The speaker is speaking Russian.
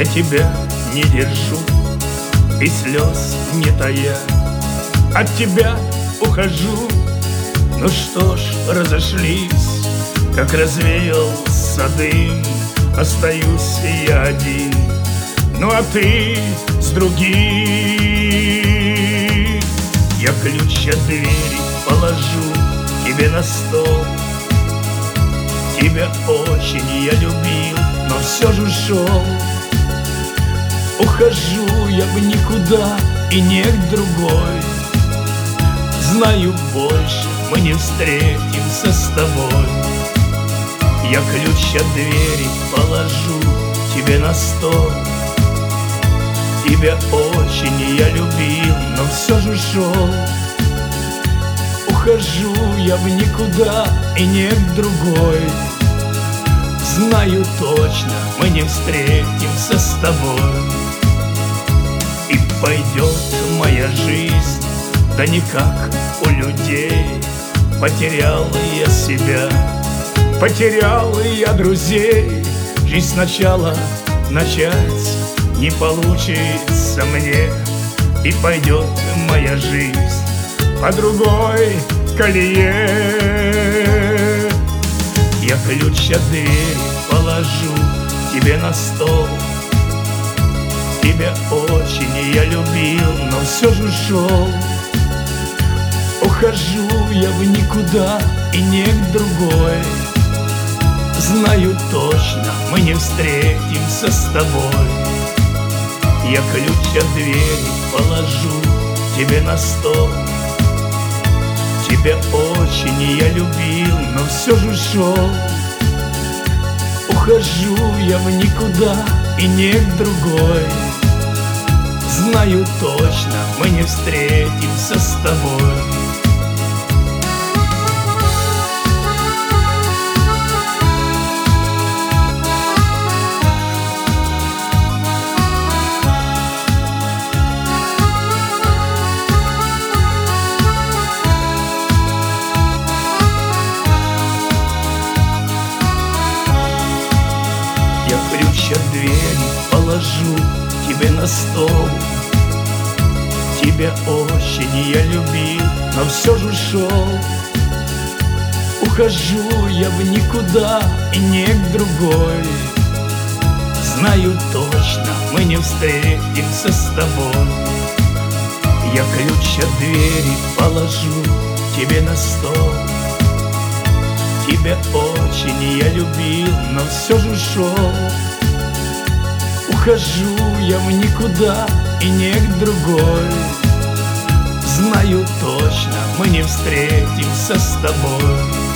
тебя не держу и слез не тая, от тебя ухожу. Ну что ж, разошлись, как развеялся дым, остаюсь я один, ну а ты с другим. Я ключ от двери положу тебе на стол. Тебя очень я любил, но все же ушел. Ухожу я в никуда и не к другой. Знаю, больше мы не встретимся с тобой. Я ключ от двери положу тебе на стол. Тебя очень я любил, но все же ушел. Ухожу я в никуда и не к другой. Знаю точно, мы не встретимся с тобой. И пойдет моя жизнь, да не как у людей. Потерял я себя, потерял я друзей. Жизнь сначала начать не получится мне. И пойдет моя жизнь по другой колее. Я ключ от двери положу тебе на стол. Тебя очень я любил, но все же ушел. Ухожу я в никуда и не к другой. Знаю точно, мы не встретимся с тобой. Я ключ от двери положу тебе на стол. Тебя очень я любил, но все же ушел. Ухожу я в никуда и не к другой. Знаю точно, мы не встретимся с тобой. Я ключ от двери положу тебе на стол. Тебя очень я любил, но все же ушел. Ухожу я в никуда и не к другой. Знаю точно, мы не встретимся с тобой. Я ключ от двери положу тебе на стол. Тебя очень я любил, но все же ушел. Ухожу я в никуда и не к другой. Знаю точно, мы не встретимся с тобой.